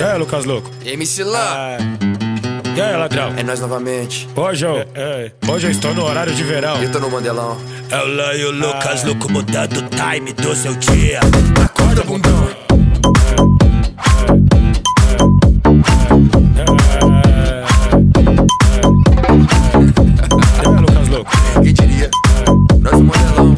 E aí, Lucas Louco? MC Lan. E aí, ladrão? É nós novamente. Hoje eu estou no horário de verão. Eu tô no Mandelão. É o Lan e o Lucas Louco mudando o time do seu dia. Acorda, bundão. E aí, Lucas Louco? Quem diria? Nós no Mandelão.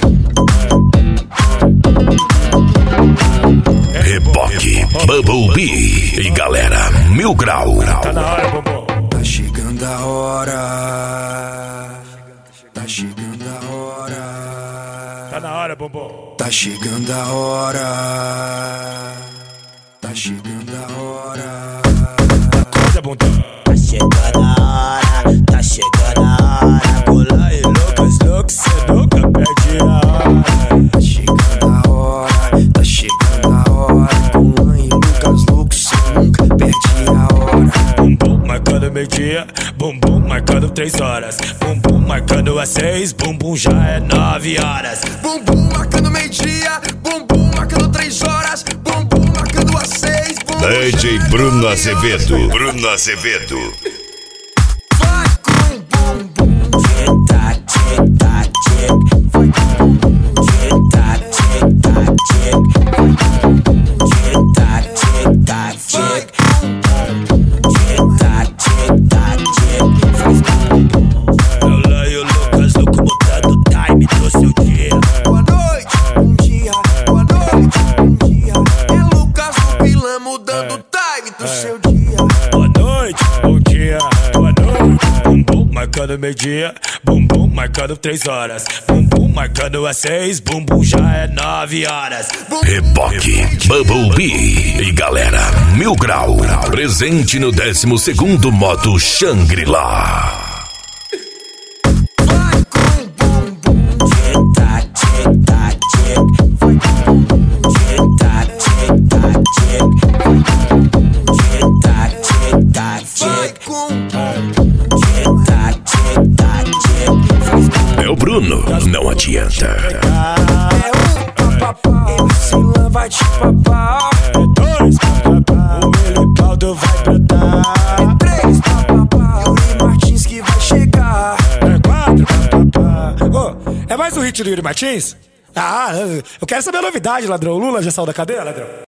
Reboque, Bumblebee e galera Mil Grau. Tá na hora, bombom. Tá chegando a hora. Tá chegando a hora. Tá na hora, bombom. Tá chegando a hora. Tá chegando a hora. Acorda, bundão. Tá chegando a hora, tá chegando a hora. Colar e Lucas Louco, cê nunca perde a hora. Tá chegando a hora. Tá chegando a hora. Com Lan e Lucas Louco, cê nunca perde a hora. Bumbum marcando meio-dia, bumbum marcando 3 horas. Bumbum marcando às 6, bumbum já é 9 horas. Bumbum marcando meio-dia, bumbum marcando 3 horas, bumbum marcando às 6, bumbum. DJ Bruno Azevedo. Bruno Azevedo. Vai com bumbum. Tic-tac, tic-tac, tic. Vai com bumbum. Tic-tac, tic-tac, tic. Tic-tac, tic-tac, tic. Tic-tac, tic-tac, tic. Faz bumbum. É o Lan e o Lucas Louco mudando o time do seu dia. Boa noite, bom dia, boa noite, bom dia. É Lucas Louco e Lan mudando o time do seu dia. Boa noite, bom dia, boa noite. Bumbum marcando meio-dia, bumbum marcando 3 horas. Bumbum marcando às 6, bumbum já é 9 horas. Reboque, Bumblebee e galera Mil Grau. Presente no 12º Moto Shangri-La. Vai com bumbum. Tic-tac, tic-tac, tic. Vai com bumbum. Tic-tac, tic-tac, tic. Tic-tac, tic-tac, Vai tic. com Tic-tac, tic-tac, tic. É o Bruno, não adianta. é papapá. MC Lan vai te papar. É 2, papapá. O Elibaldo vai brotar. É 3, papapá. Yuri Martins que vai chegar. É 4, papapá. Ô, é mais um hit do Yuri Martins? Ah, eu quero saber a novidade, ladrão. O Lula já saiu da cadeia, ladrão?